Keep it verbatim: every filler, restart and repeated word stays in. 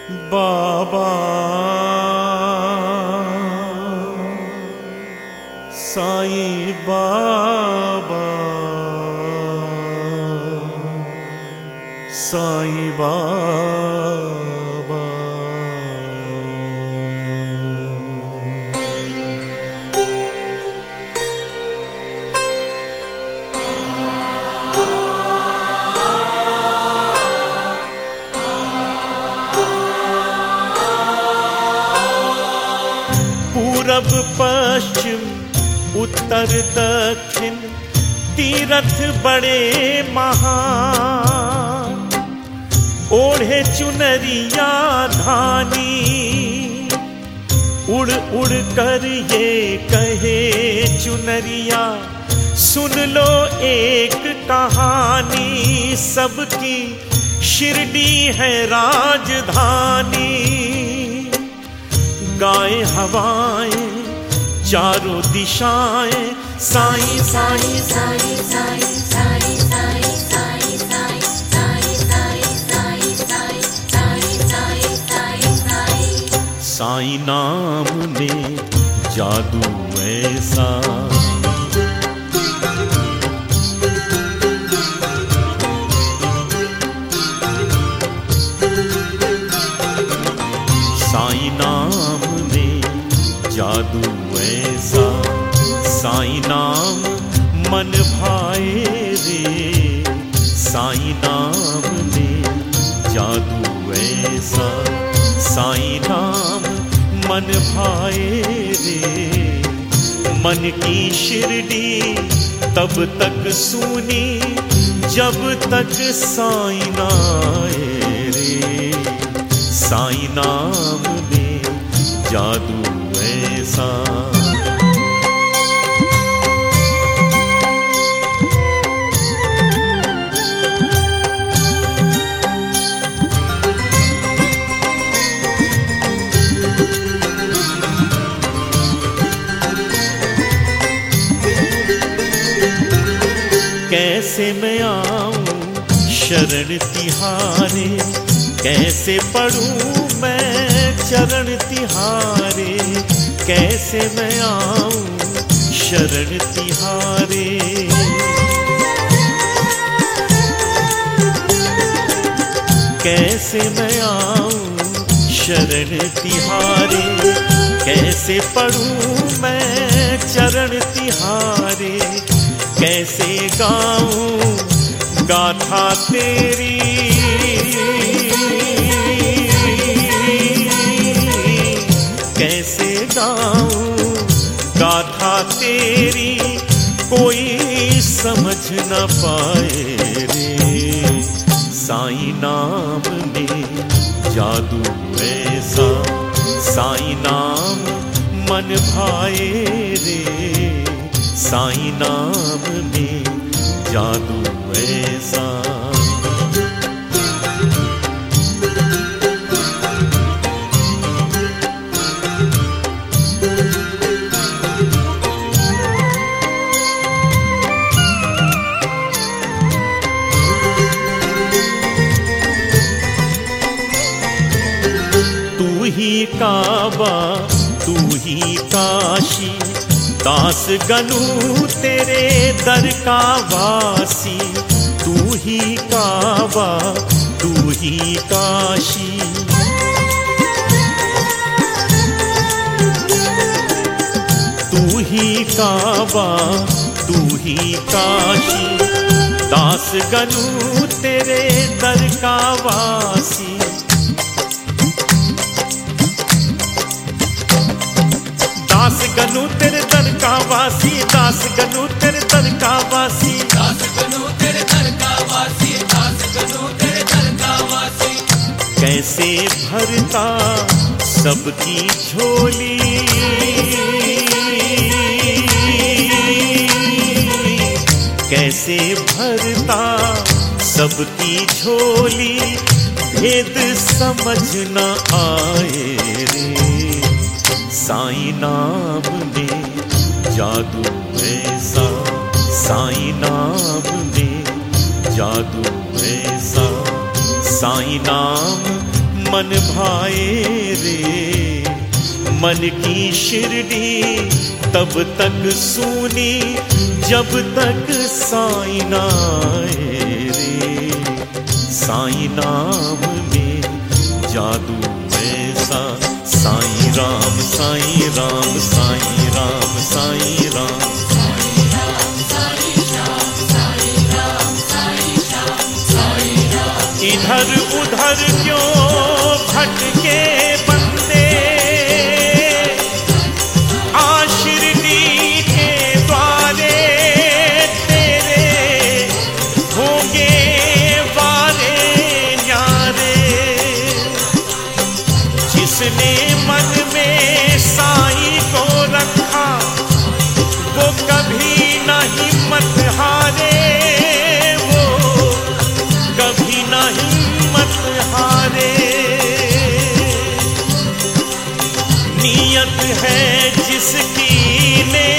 बाबा साईं बाबा साईं बाबा। पूरब पश्चिम उत्तर दक्षिण तीरथ बड़े महान, ओढ़े चुनरिया धानी, उड़ उड़ कर ये कहे चुनरिया, सुन लो एक कहानी, सबकी शिरडी है राजधानी। गाए हवाएं चारों दिशाएं, साईं साईं साईं साईं साईं साईं साईं साईं साईं साईं साईं साईं साईं साईं साईं। साईं नाम में जादू ऐसा, साईं नाम में जादू ऐसा, साईं नाम मन भाए रे, साईं नाम में जादू ऐसा, साईं नाम मन भाए रे। मन की शिरडी तब तक सूनी जब तक साईं ना आए रे, साईं नाम में जादू ऐसा। कैसे मैं आऊं शरण तिहारे, कैसे पढ़ूं मैं चरण तिहारे, कैसे मैं आऊं शरण तिहारे। कैसे मैं आऊं शरण तिहारे, कैसे पढ़ूं मैं चरण तिहारे, कैसे गाऊं गाथा तेरी, कैसे गाऊं गाथा तेरी, कोई समझ न पाए रे। साईं नाम में जादू ऐसा, साईं नाम मन भाए रे, साईं नाम में जादू ऐसा। तू ही काबा तू ही काशी, दास गनू तेरे दर का वासी। तू ही काबा तू ही काशी, तू ही काबा तू ही काशी, दास गनू तेरे दर का वासी। दास गनू तेरे दर का वासी, दास गनू तेरे दर का वासी, दास गनू तेरे दर का वासी, दास गनू तेरे दर का वासी। कैसे भरता सबकी झोली, कैसे भरता सबकी झोली, भेद समझ न आए रे। साईं नाम में जादू ऐसा, साईं नाम में जादू ऐसा, साईं नाम मन भाए रे। मन की शिरडी तब तक सूनी जब तक साईं ना आए रे। साईं नाम में जादू ऐसा, साईं राम साईं राम साईं राम साईं राम। इधर उधर क्यों भटके बंदे, आ शिरडी के द्वारे तेरे होंगे वारे न्यारे। जिसने मन में साईं को रखा वो कभी न हिम्मत हारे, वो कभी न हिम्मत हारे। नियत है जिसकी ने